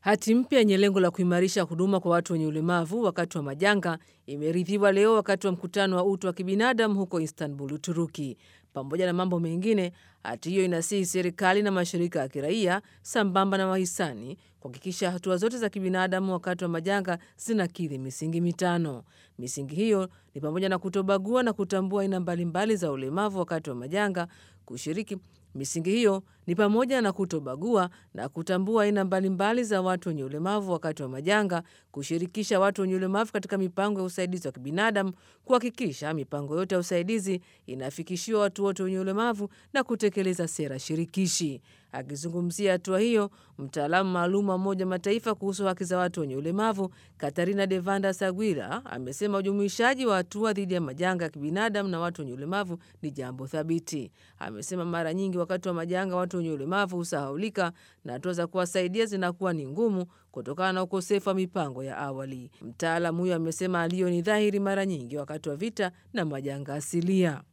Hati mpya yenye lengo la kuimarisha huduma kwa watu wenye ulemavu wakati wa majanga imeridhiwa leo wakati wa mkutano wa utu wa kibinadamu huko Istanbul, Uturuki. Pamoja na mambo mengine, hati hiyo inasihi serikali na mashirika ya kiraia sambamba na wahisani kuhakikisha hatua zote za kibinadamu wakati wa majanga zinakidhi misingi mitano. Misingi hiyo ni pamoja na kutobagua na kutambua aina mbalimbali za ulemavu wakati wa majanga, kushiriki misingi hiyo ni pamoja na kutobagua na kutambua aina mbalimbali za watu wenye ulemavu wakati wa majanga, kushirikisha watu wenye ulemavu katika mipango ya usaidizi wa kibinadamu, kuhakikisha mipango yote ya usaidizi inafikishiwa watu wote wenye ulemavu na kutekeleza sera shirikishi. Akizungumzia hatua hiyo, mtaalamu maalum wa Umoja wa Mataifa kuhusu haki za watu wenye ulemavu Katarina Devanda Sagwira amesema ujumuishaji wa hatua dhidi ya majanga ya kibinadamu na watu wenye ulemavu ni jambo thabiti. Amesema mara nyingi wakati wa majanga watu wenye ulemavu husahaulika na hatua za kuwasaidia zinakuwa ni ngumu kutokana na ukosefu wa mipango ya awali. Mtaalamu huyo amesema aliyo ni dhahiri mara nyingi wakati wa vita na majanga asilia.